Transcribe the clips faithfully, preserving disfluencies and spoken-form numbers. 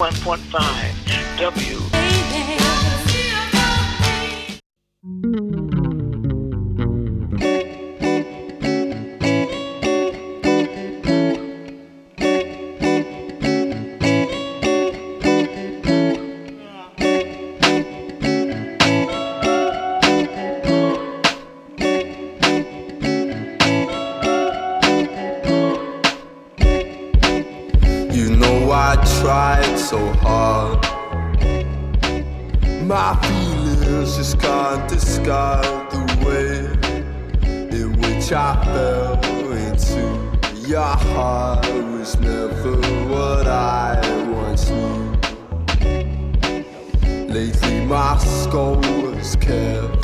ninety-one point five W. So hard, my feelings just can't describe the way in which I fell into your heart. It was never what I once knew. Lately my skull has kept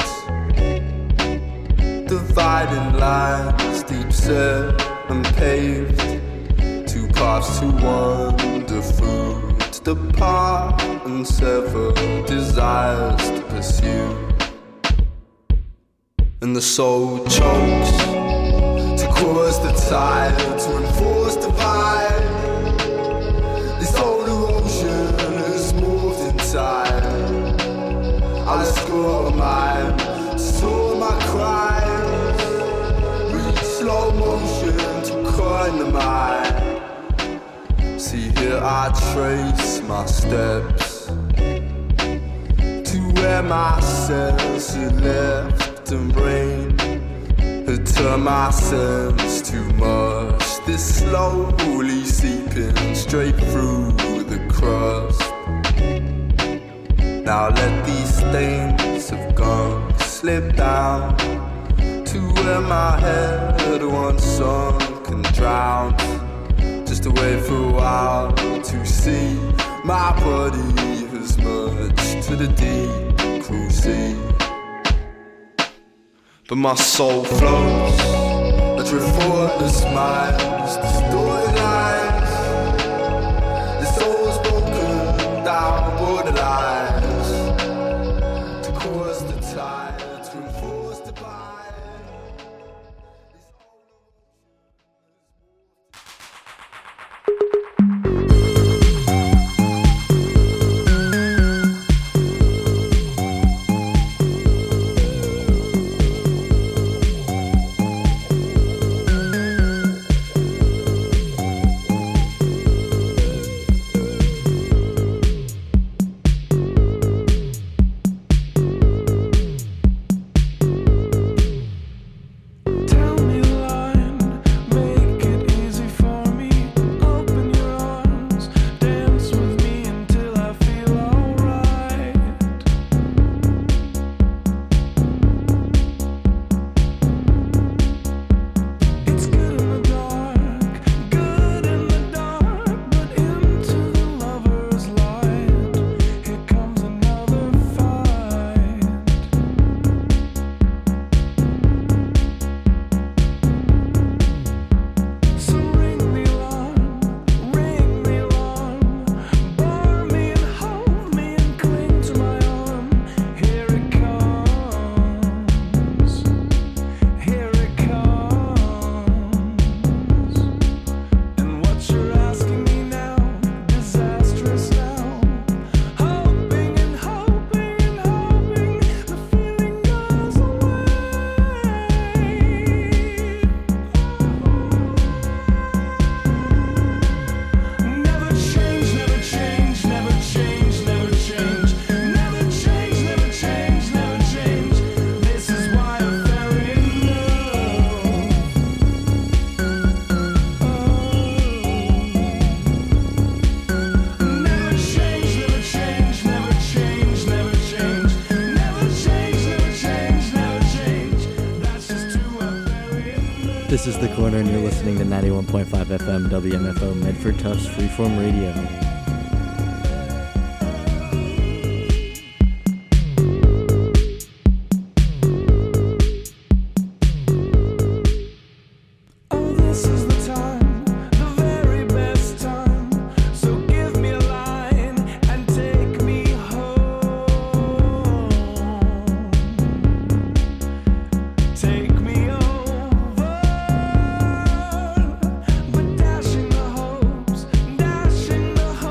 dividing lines, deep set and paved, two paths to wander through, depart and sever desires to pursue, and the soul chokes to cause the tide to enforce divide. This old erosion has moved inside. I let go of mine, store my crimes, reach slow motion to coin the mind. See here I trace my steps to where my sense had left and brain had turned my sense to mush. This slowly seeping straight through the crust. Now let these stains of gunk slip down to where my head once sunk and drowned. Just a wait for a while to see my body has merged to the deep cruel sea. But my soul floats, a drift forward the smiles, distorted lines. The soul's broken down borderlines to cause the tide to enforce the bind. This is The Corner, and you're listening to ninety-one point five F M W M F O Medford Tufts Freeform Radio. Dashing the hopes, dashing the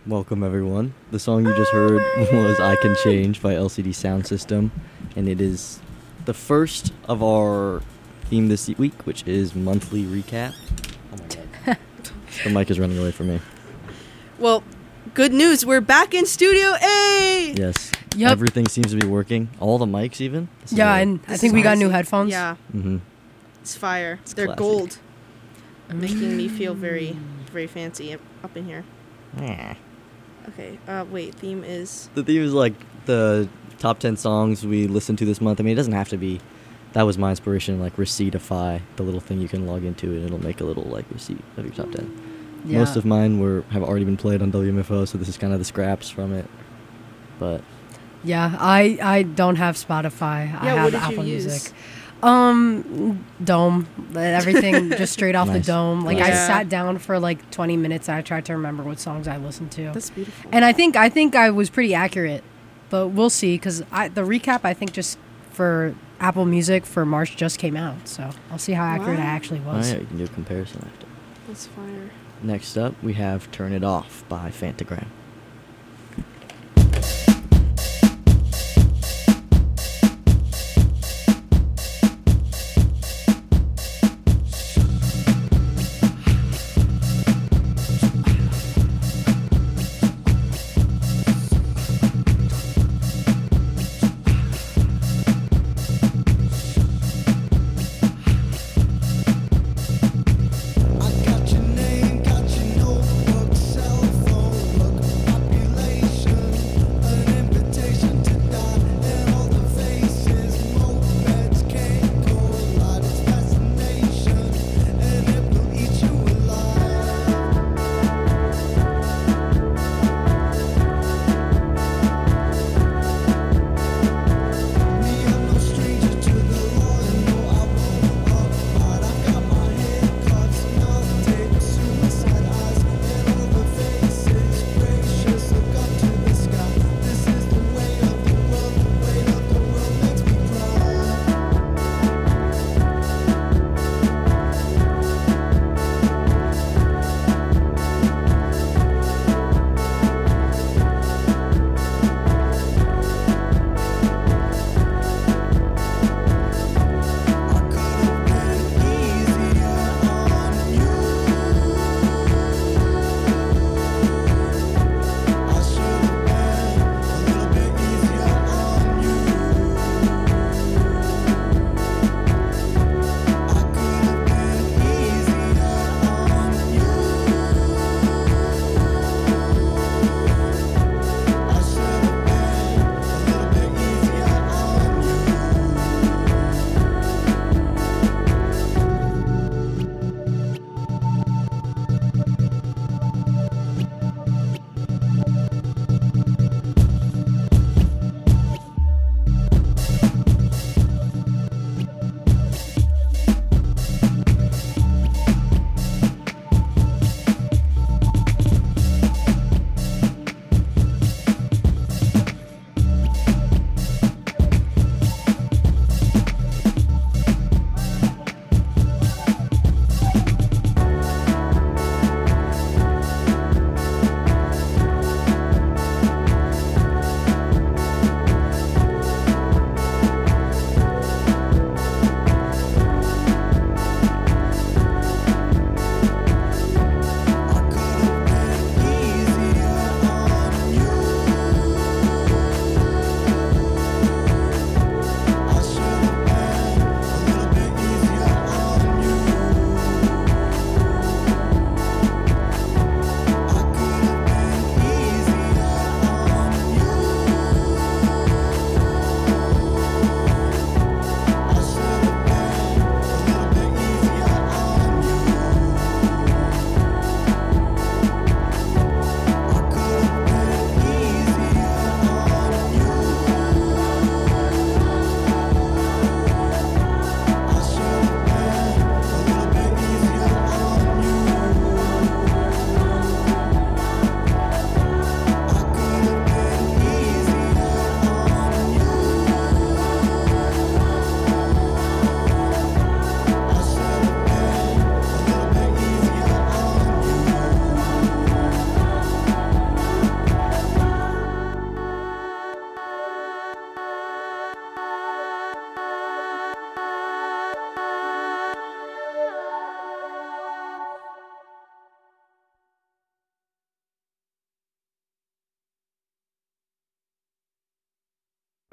Welcome, everyone. The song you just heard was I Can Change by L C D Sound System, and it is the first of our theme this week, which is monthly recap. Oh my god. The mic is running away from me. Well, good news. We're back in Studio A! Yes. Yep. Everything seems to be working. All the mics, even. This is Yeah, a- and I This think is we got new classy. headphones. Yeah, Mhm. it's fire. It's They're classy. gold. Making me feel very, very fancy up up in here. Yeah. Okay, uh, wait, theme is... The theme is like the top ten songs we listened to this month. I mean, it doesn't have to be. That was my inspiration, like Receiptify, the little thing you can log into, and it'll make a little like receipt of your top ten. Yeah. Most of mine were have already been played on W M F O, so this is kind of the scraps from it. But Yeah, I I don't have Spotify. I Yeah, have what did you Apple use? Music. Um, Dome. Everything just straight off Nice. the Dome. Like I Yeah. sat down for like twenty minutes and I tried to remember what songs I listened to. That's beautiful. And I think I think I was pretty accurate, but we'll see because I the recap I think just for Apple Music for March just came out, so I'll see how accurate I Wow. actually oh, was. yeah, you can do a comparison after. That's fire. Next up, we have "Turn It Off" by Fantagram. I got your name, got your notebook, cell phone. Look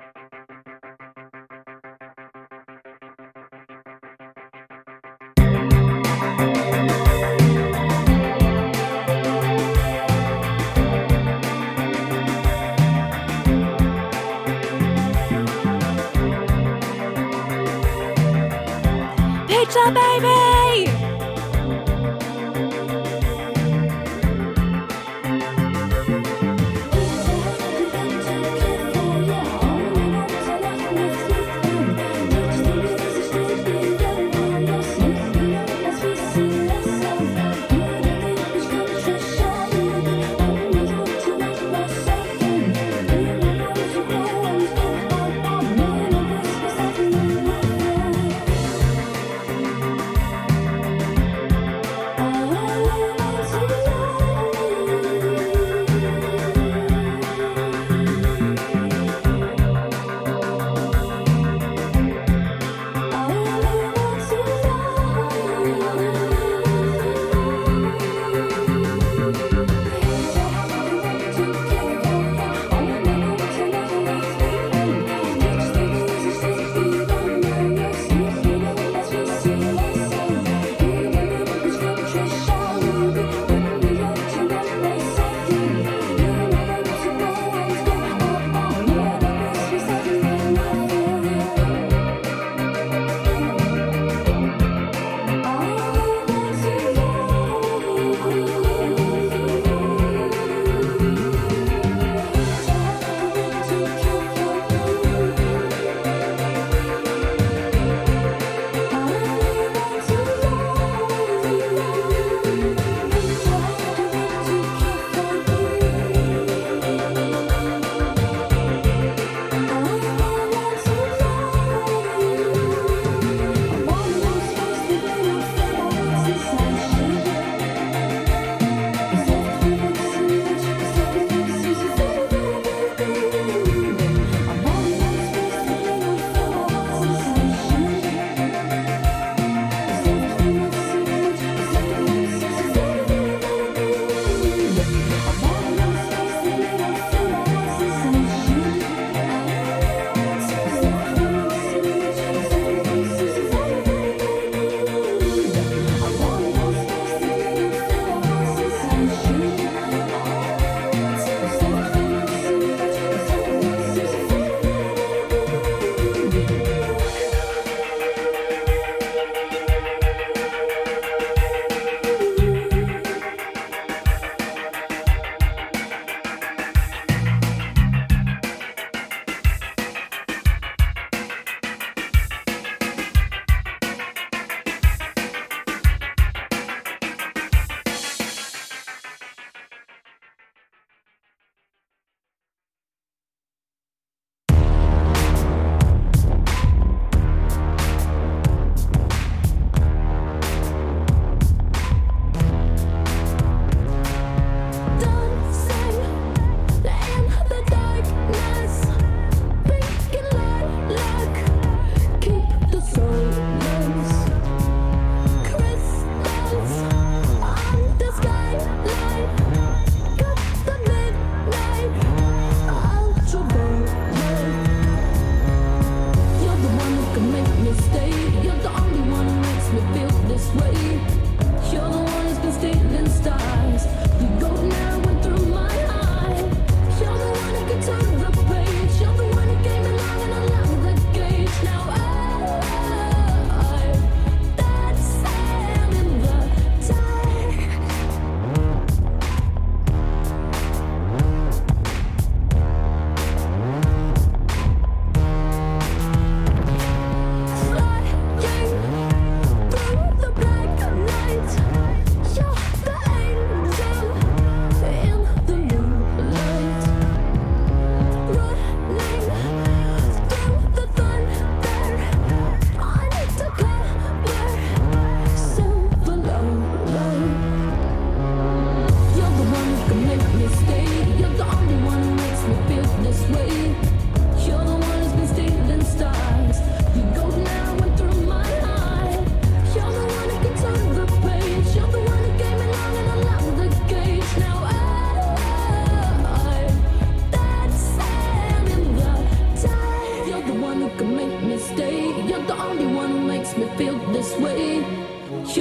Pizza baby! You're the angel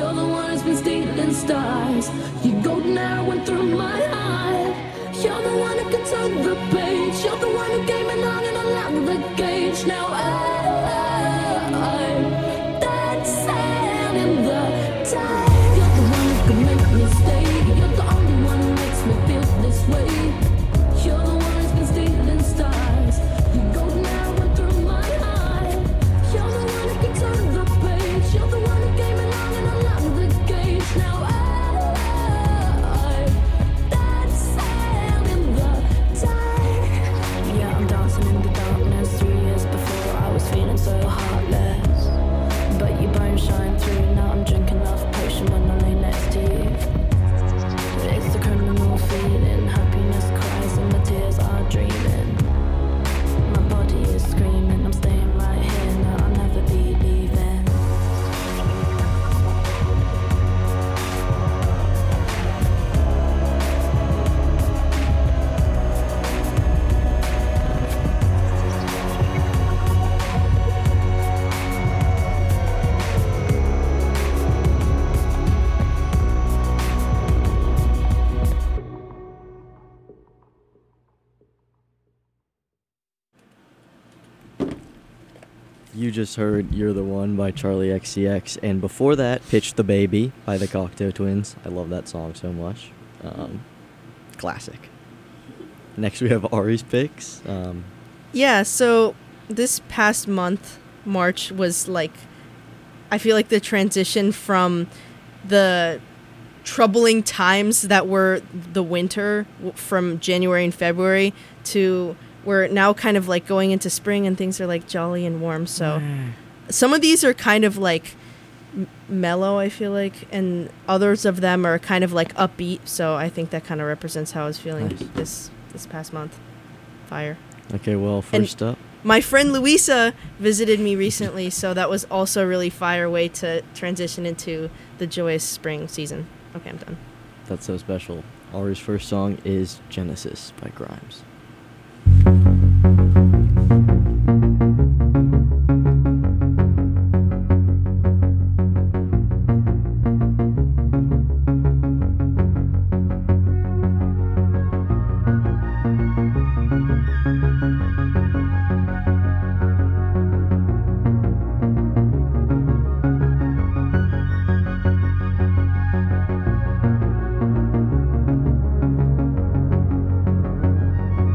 You're the one who's been stealing stars. Your golden arrow went through my heart. You're the one who could turn the page. You're the one who came along and unlocked the cage. Now I'm dancing in the dark. You're the one who could make me stay. You're the only one who makes me feel this way. You're the one who's been stealing stars. Your golden arrow went through my heart. You're the one who could turn the page. You're the one who came along and unlocked the cage. Now I'm dancing in the dark. Yeah, I'm dancing in the darkness. Three years before I was feeling so heartless, but your bones shine through. Now I'm drinking love potion when I lay next to you. It's the criminal feeling. Happiness cries and my tears are dreaming. My body is screaming. I'm staying right here. No, I'll never be leaving. You just heard You're the One by Charlie X C X, and before that, Pitch the Baby by the Cocteau Twins. I love that song so much. Um, classic. Next, we have Ari's picks. Um, Yeah, so this past month, March, was like, I feel like the transition from the troubling times that were the winter w- from January and February to we're now kind of like going into spring and things are like jolly and warm. So some of these are kind of like m- mellow, I feel like, and others of them are kind of like upbeat. So I think that kind of represents how I was feeling Nice. this this past month. Fire. okay, well, first up. My friend Luisa visited me recently, so that was also a really fire way to transition into the joyous spring season. Okay, I'm done. That's so special. Ari's first song is Genesis by Grimes. Thank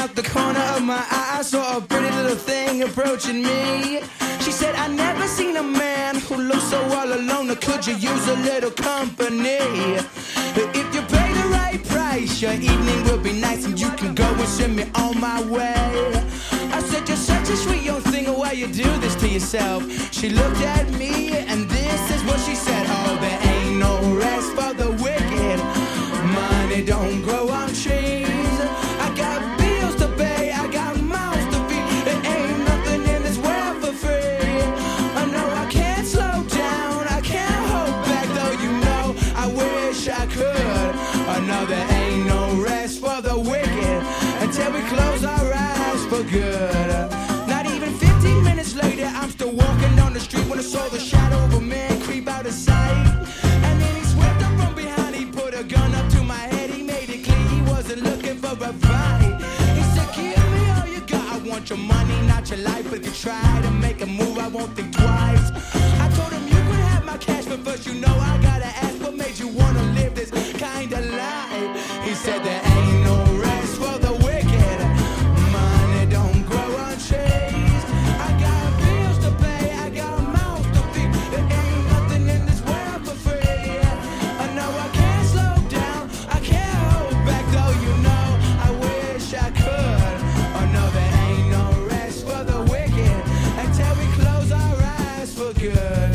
out the corner of my eye, I saw a pretty little thing approaching me. She said, I never seen a man who looks so all alone, or could you use a little company? If you pay the right price, your evening will be nice, and you can go and send me on my way. I said, you're such a sweet young thing, why you do this to yourself? She looked at me, and this is what she said. Oh, there ain't no rest for the wicked. Money don't grow on trees. I got bills to pay, I got mouths to feed. There ain't nothing in this world for free. I know I can't slow down, I can't hold back, though you know I wish I could. I know there ain't no rest for the wicked until we close our eyes for good. Not even fifteen minutes later, I'm still walking down the street when I saw the shadow of a man creep out of sight. And then he swept up from behind, he put a gun up to my head, he made it clear he wasn't looking for a fight. He said, give me all you got, I want your money, not your life, but if you try to make a move, I won't think twice. I told him you could have my cash, but first you know I gotta ask, what made you wanna live this kind of life? He said there ain't no rest for the wicked. Money don't grow on trees. I got bills to pay, I got mouths to feed. There ain't nothing in this world for free. I know I can't slow down, I can't hold back, though you know I wish I could. Oh no, there ain't no rest for the wicked until we close our eyes for good.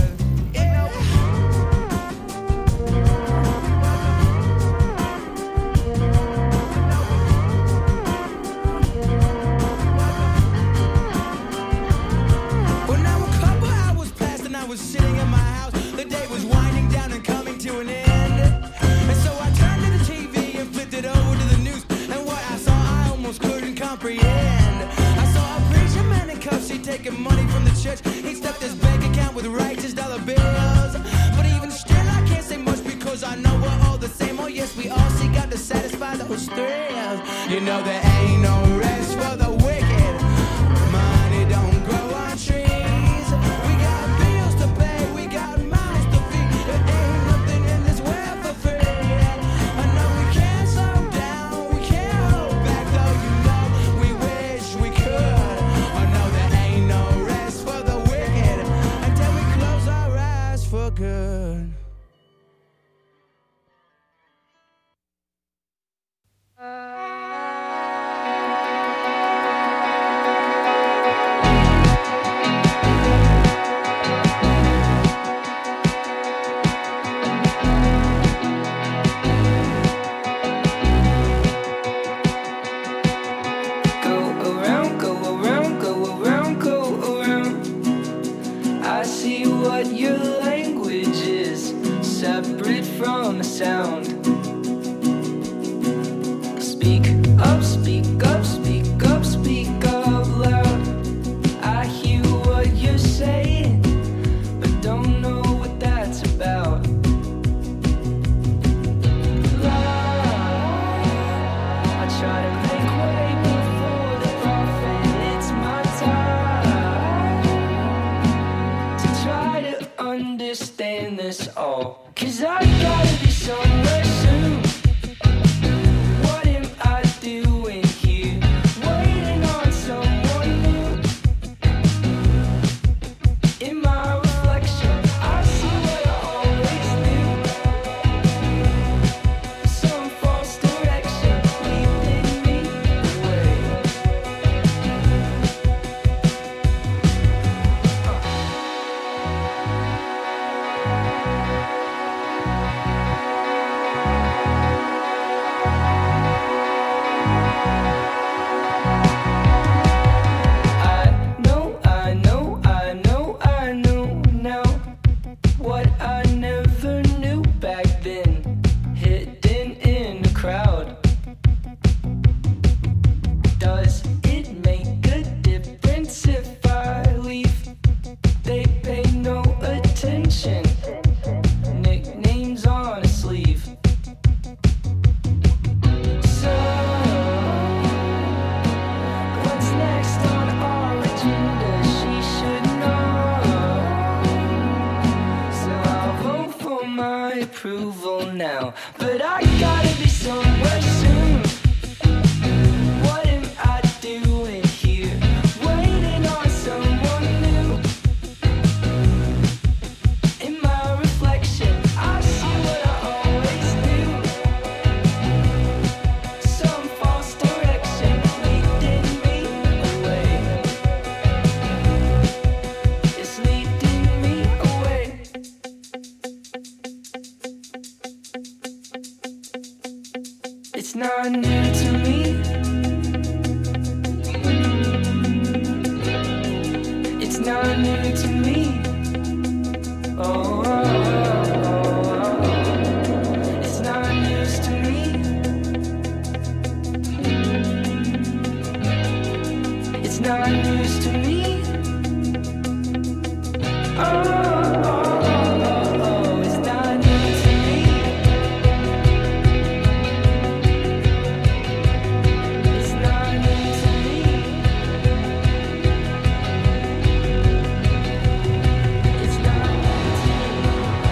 Sitting in my house, the day was winding down and coming to an end. And so I turned to the T V and flipped it over to the news, and what I saw I almost couldn't comprehend. I saw a preacher man in cuffs, he taking money from the church. He stuffed his bank account with righteous dollar bills. But even still I can't say much because I know we're all the same. Oh yes, we all seek out to satisfy those thrills. You know there ain't no rest for the wicked. Money don't grow on trees. Good. Sound. Speak up, speak up, speak up, speak up loud. I hear what you're saying, but don't know what that's about. Love, I try to make way before the prophet. It's my time to try to understand this all. 'Cause I gotta be somewhere soon. What am I doing here? Waiting on someone new. In my reflection, I see what I always knew. Some false direction leading me away. approval now, but I gotta be somewhere soon. What am I It's not new to me. It's not new to me. Oh, oh, oh, oh. It's not news to me. It's not news to me. Oh, oh, oh, oh, oh. It's not new to me. It's not new to me. It's not new to me.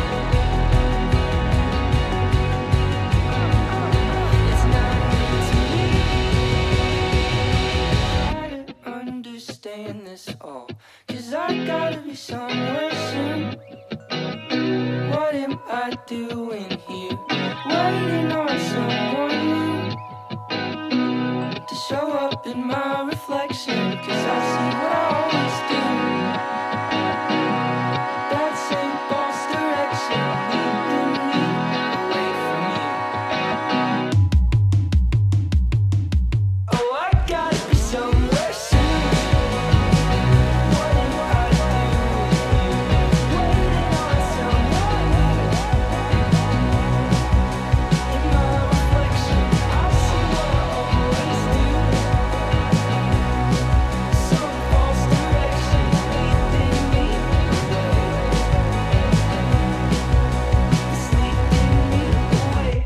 It's not new to me. I don't understand this all, 'cause I gotta be somewhere soon. What am I doing here? Waiting on someone new to show up in my reflection, 'cause I see what I always do. That same false direction leading me away from you. Oh, I gotta be somewhere soon. What am I doing here? Waiting on someone in my reflection. I see what I always do. Some false direction leading me away. It's leading me away.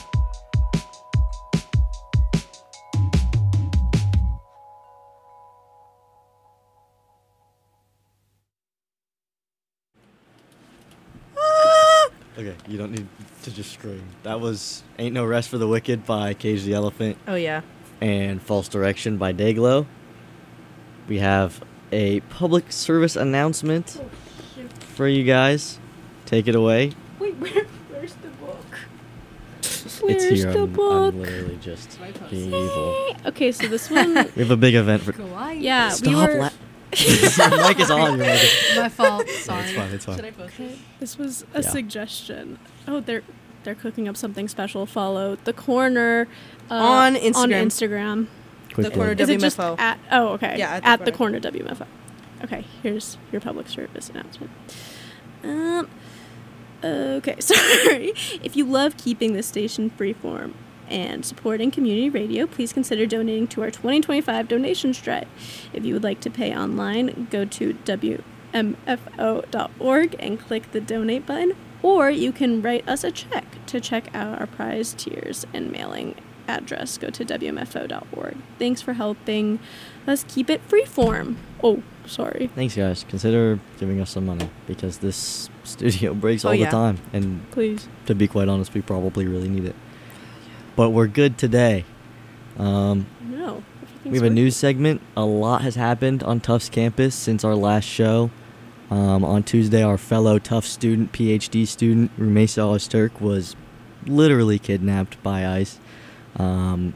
Okay, you don't need to just scream. That was Ain't No Rest for the Wicked by Cage the Elephant Oh yeah. and False Direction by Dayglow. We have a public service announcement for you guys. Take it away. Wait, where, where's the book? It's Where's here. the I'm, book? I'm literally just being evil. Okay, so this one, We have a big event for. Kawaii. yeah, we Stop. were. La- your mic is on. Your mic is. My fault. Sorry. It's fine. It's fine. Okay, this was a Yeah. suggestion. Oh, they're they're cooking up something special. Follow the corner uh, On On Instagram. Instagram. Quick The corner plug. Is it just W M F O. at? Oh, okay. Yeah, at, at the the, corner. corner W M F O. Okay, here's your public service announcement. Um. Okay, sorry. If you love keeping this station freeform and supporting community radio, please consider donating to our twenty twenty-five donation drive. If you would like to pay online, go to W M F O dot org and click the donate button, or you can write us a check to check out our prize tiers and mailing address. Go to W M F O dot org. Thanks for helping us keep it freeform. Oh, sorry. Thanks, guys. Consider giving us some money because this studio breaks Oh, all yeah. the time, and Please. to be quite honest, we probably really need it. But we're good today. Um, No. we have a news segment. A lot has happened on Tufts campus since our last show. Um, on Tuesday, our fellow Tufts student, P H D student, Rumeysa Öztürk, was literally kidnapped by ICE, um,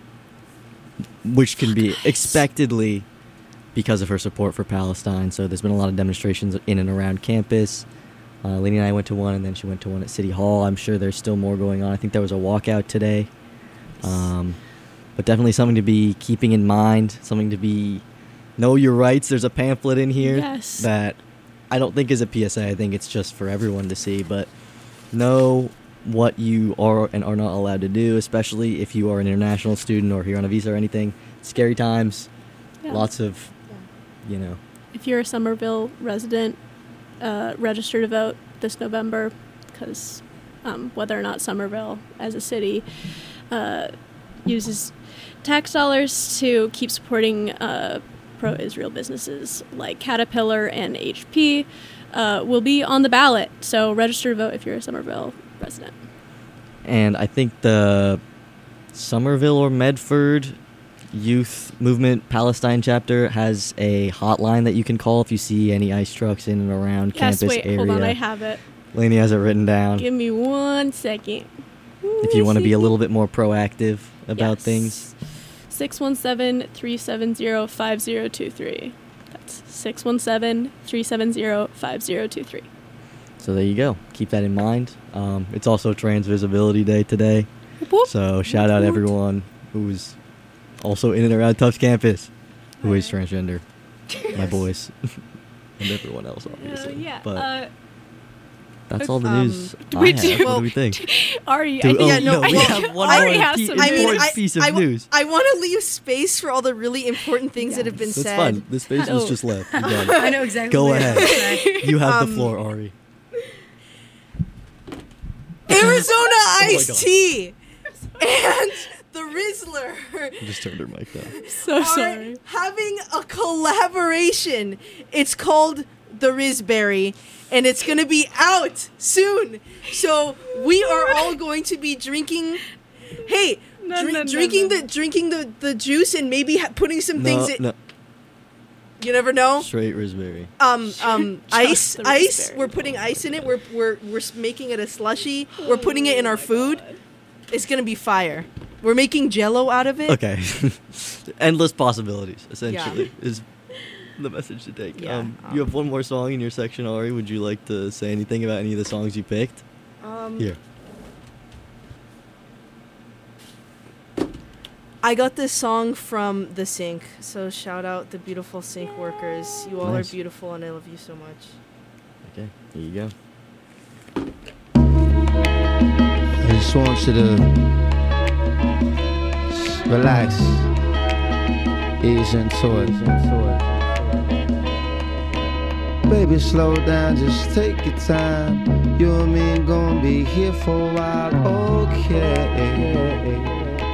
which can be expectedly because of her support for Palestine. So there's been a lot of demonstrations in and around campus. Uh, Lainey and I went to one, and then she went to one at City Hall. I'm sure there's still more going on. I think there was a walkout today. Um, but definitely something to be keeping in mind, something to be know your rights. There's a pamphlet in here Yes. that I don't think is a P S A. I think it's just for everyone to see. But know what you are and are not allowed to do, especially if you are an international student or here on a visa or anything. Scary times. Yeah. Lots of, you know. If you're a Somerville resident, uh, register to vote this November, because um, whether or not Somerville as a city uh, uses tax dollars to keep supporting uh, pro-Israel businesses like Caterpillar and H P uh, will be on the ballot. So register to vote if you're a Somerville resident. And I think the Somerville or Medford Youth Movement Palestine chapter has a hotline that you can call if you see any ICE trucks in and around Yes, campus wait, area. hold on, I have it. Lainey has it written down. Give me one second. If you want to be a little bit more proactive about Yes. things. six one seven, three seven zero, five zero two three. That's six one seven, three seven zero, five zero two three. So there you go. Keep that in mind. Um, it's also Trans Visibility Day today. So shout out everyone who is also in and around Tufts campus, who is transgender. My boys. And everyone else, obviously. Uh, yeah. But uh, that's all the um, news do I we have. do- what do well, we think? Ari, Do- I think oh, yeah, no, no, we well, have one I more already have pe- some I mean, important I, piece of I, w- news. I want to leave space for all the really important things that have been That's said. fine. The space was Oh. just left. You're done. I know exactly. Go what ahead. you're gonna say. You have Um, the floor, Ari. Arizona Oh my iced God. tea and the Rizzler I just turned her mic down. so are sorry. having a collaboration. It's called the Rizberry, and it's gonna be out soon. So we are all going to be drinking. Hey, No, drink, no, no, drinking no. the drinking the, the juice and maybe ha- putting some No, things in. no. You never know. Straight raspberry. Um, um, ice, the ice. raspberry. We're putting ice in it. We're we're we're s- making it a slushy. We're putting it in our food. It's gonna be fire. We're making Jello out of it. Okay. Endless possibilities, essentially, is the message to take. Yeah, um, um, you have one more song in your section, Ari. Would you like to say anything about any of the songs you picked? Um, Here. I got this song from the Sync, so shout out the beautiful Sync workers. You all Nice. are beautiful, and I love you so much. Okay, here you go. I just want you to s- relax, ease into it. Baby, slow down, just take your time. You and me gonna be here for a while, okay?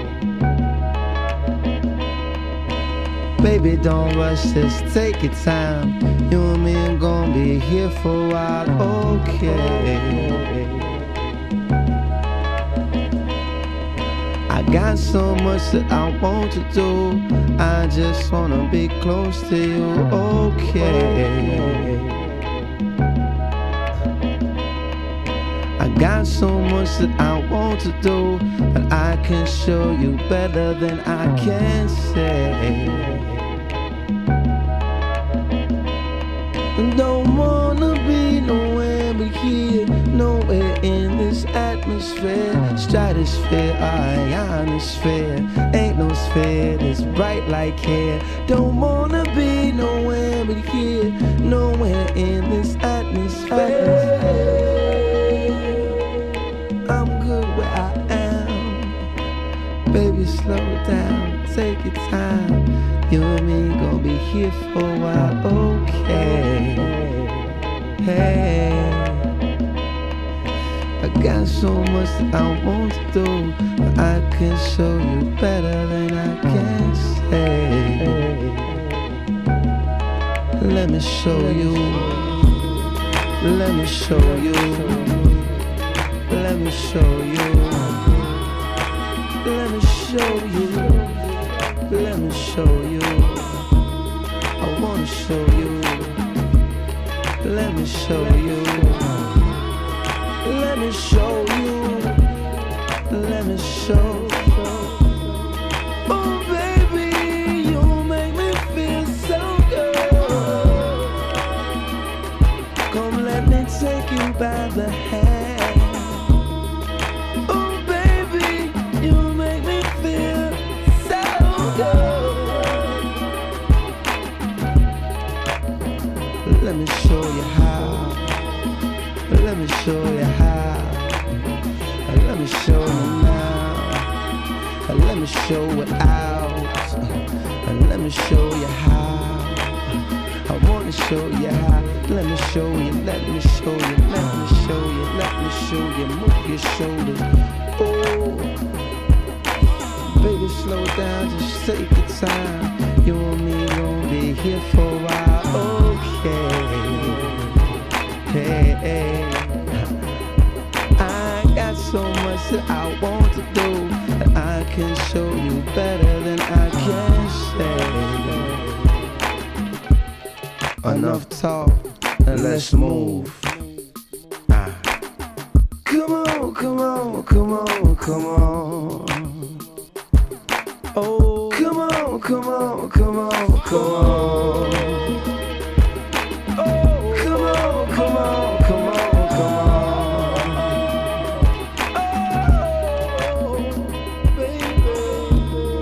Baby, don't rush, just take your time. You and me gonna be here for a while, okay? I got so much that I want to do. I just wanna be close to you, okay? I got so much that I want to do, but I can show you better than I can say. Don't wanna be nowhere but here, nowhere in this atmosphere, stratosphere, ionosphere. Ain't no sphere that's bright like hair. Don't wanna be nowhere but here, nowhere in this atmosphere. I'm good where I am. Baby, slow down, take your time. You and me gon' be here for a while, okay? Hey, I got so much that I want to do, but I can show you better than I can say. Let me show you. Let me show you. Let me show you. Let me show you. Let me show you. I wanna show you. Let me show you. Let me show you. Let me show. Oh baby, you make me feel so good. Come let me take you by the hand. Oh baby, you make me feel so good. Let me show you how. Let me show you how. Let me show you now. Let me show it out. Let me show you how. I wanna show you how. Let me show you. Let me show you. Let me show you. Let me show you. Move your shoulders. Oh, baby, slow down. Just take your time. You and me gonna be here for a while. Okay. Hey, hey. I got so much that I want to do, that I can show you better than I can say. Enough talk, and let's move. Ah. Come on, come on, come on, come on. Oh, come on, come on, come on, come on. Oh, come on, come on, come on, come on. Oh, baby.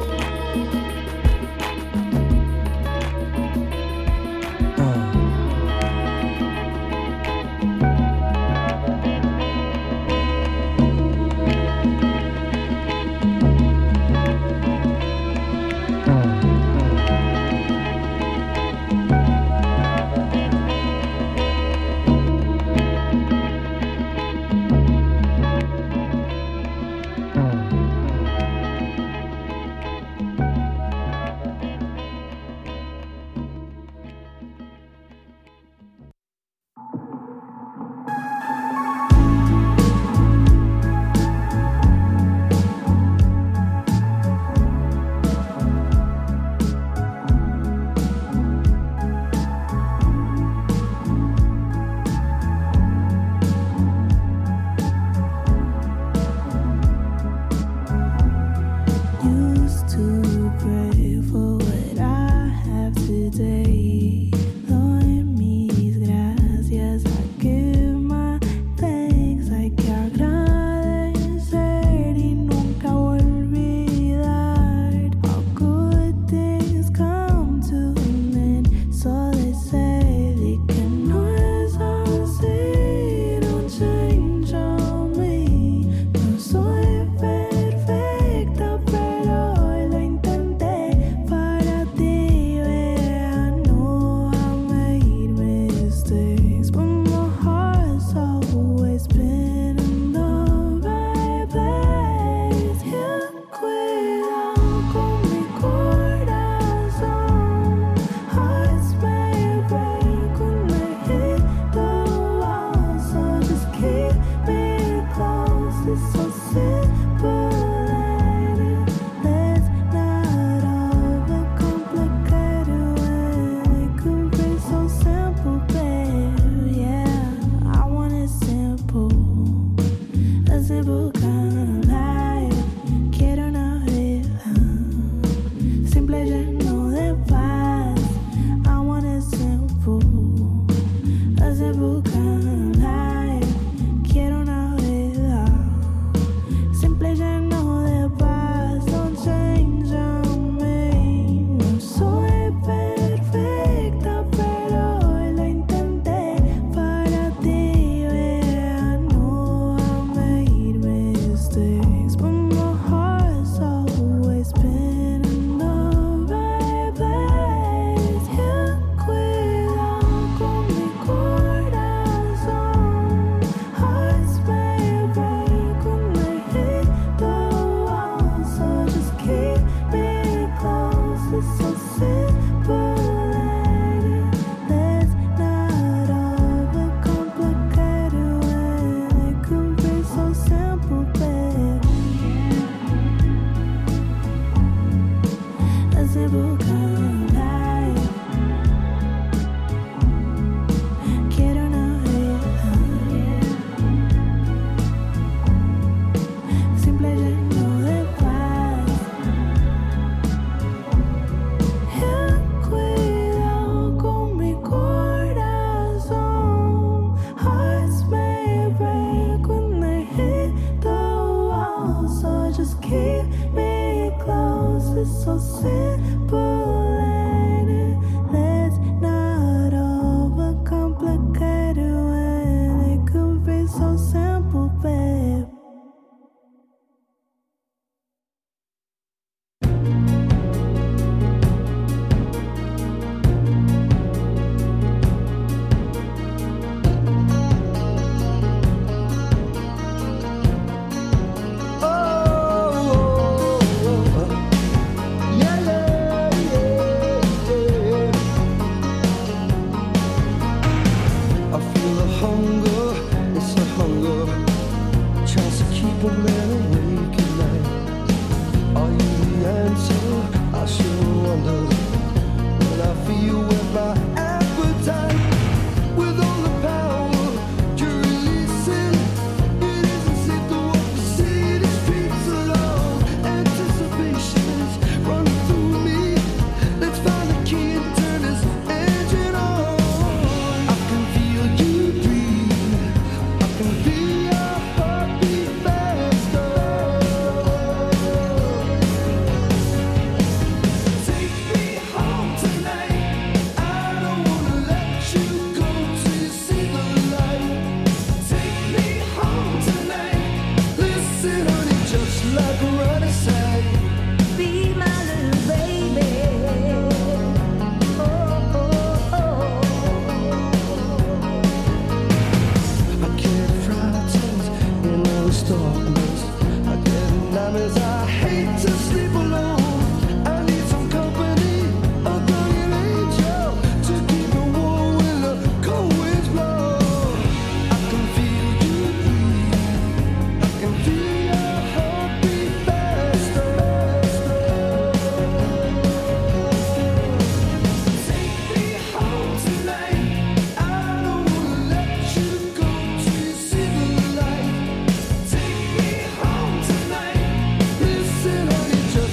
Listen, honey, just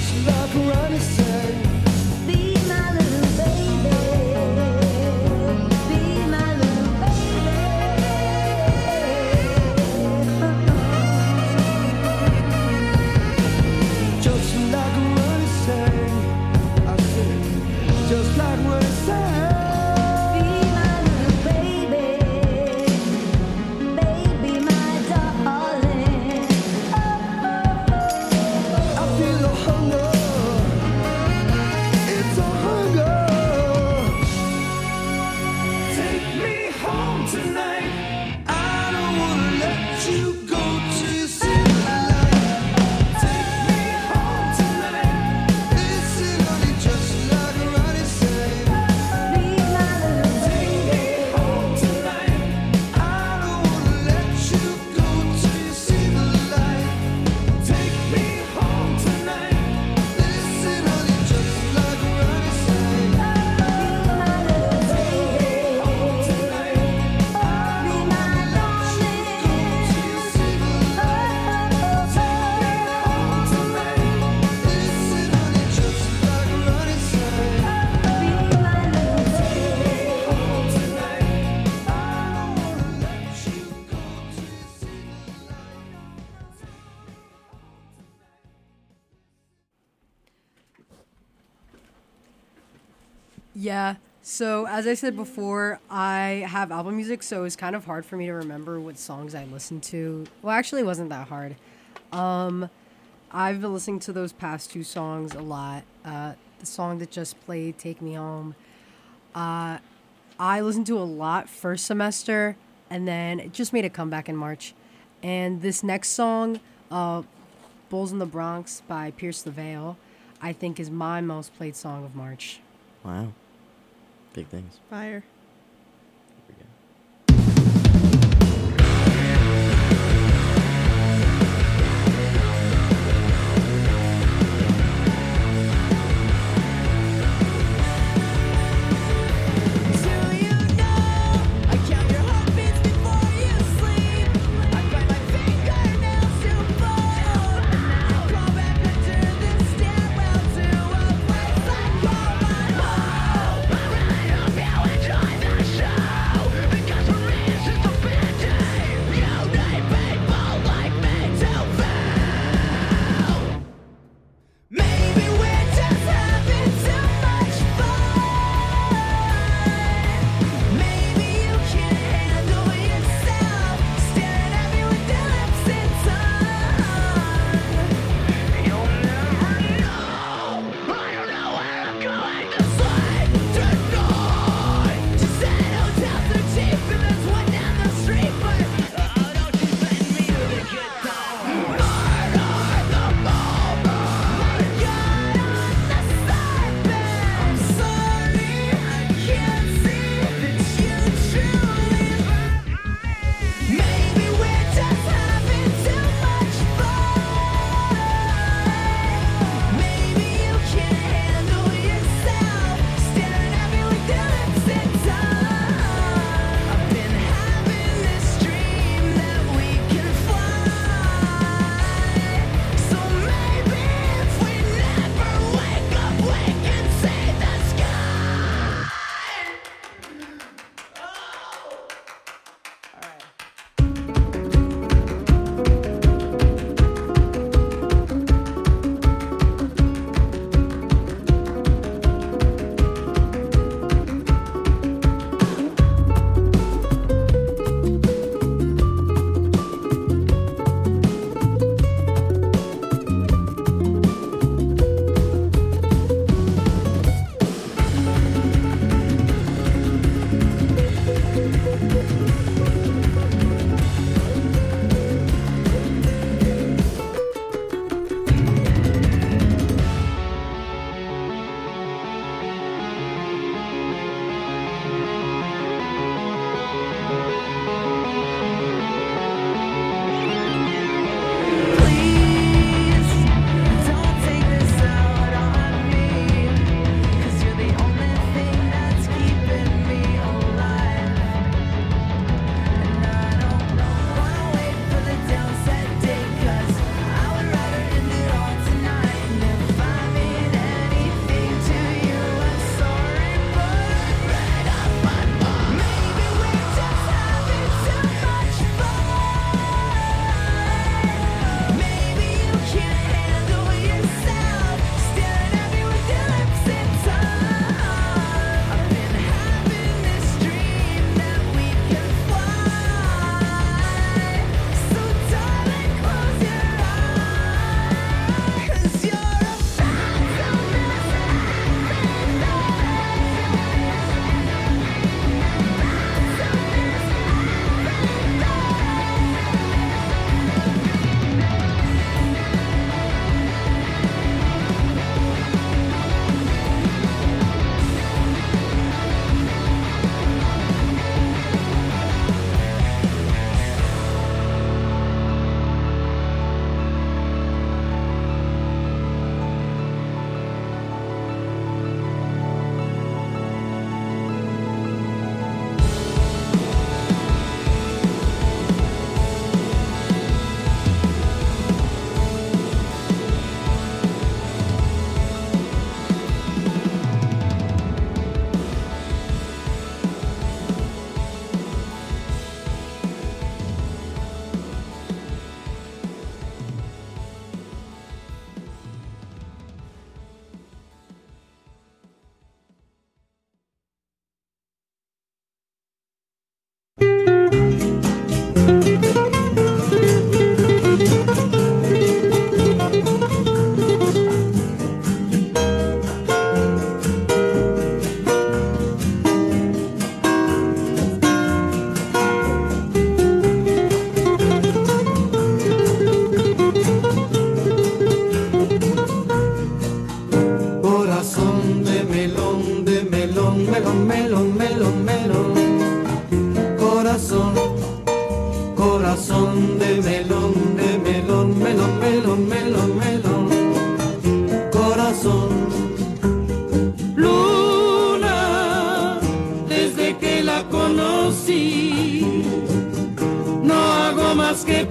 Yeah. So as I said before, I have Apple Music, so it's kind of hard for me to remember what songs I listened to. Well, actually, it wasn't that hard. Um, I've been listening to those past two songs a lot. Uh, the song that just played, "Take Me Home," uh, I listened to a lot first semester, and then it just made a comeback in March. And this next song, uh, "Bulls in the Bronx" by Pierce the Veil, I think is my most played song of March. Wow. Big things. Fire. Here we go. Enjoy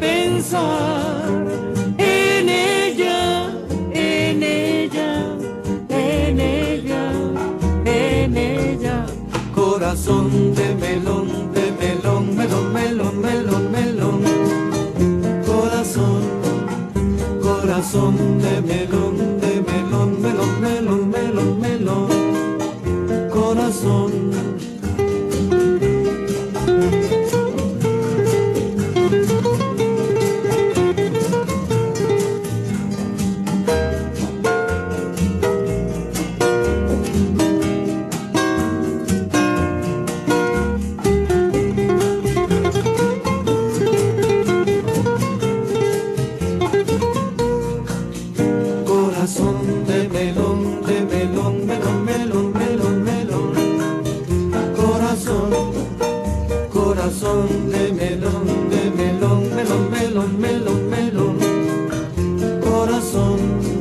pensar en ella, en ella, en ella, en ella. Corazón de melón, de melón, melón, melón, melón, melón. Corazón, corazón de melón, de melón, melón, melón, melón, melón. Corazón. Corazón de melón, de melón, melón, melón, melón, melón. Corazón, corazón de melón, de melón, melón, melón, melón, melón. Corazón.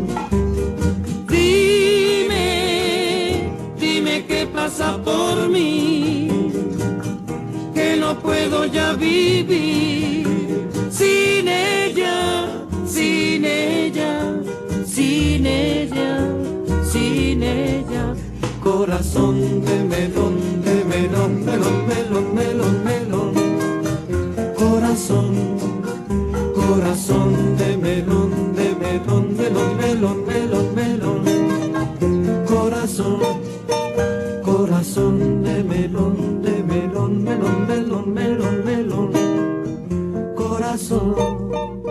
Dime, dime qué pasa por mí, que no puedo ya vivir sin ella, sin ella. Sin ella, sin ella. Corazón de melón, de melón, melón, melón, melón, melón. Corazón, corazón de melón, de melón, melón, melón, melón, melón. Corazón, corazón de melón, de melón, melón, melón, melón, melón. Corazón.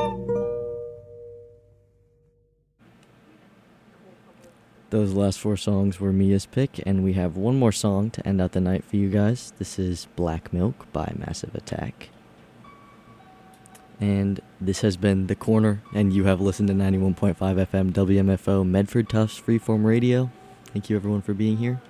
Those last four songs were Mia's pick, and we have one more song to end out the night for you guys. This is Black Milk by Massive Attack. And this has been The Corner, and you have listened to ninety-one point five F M W M F O Medford Tufts Freeform Radio. Thank you everyone for being here.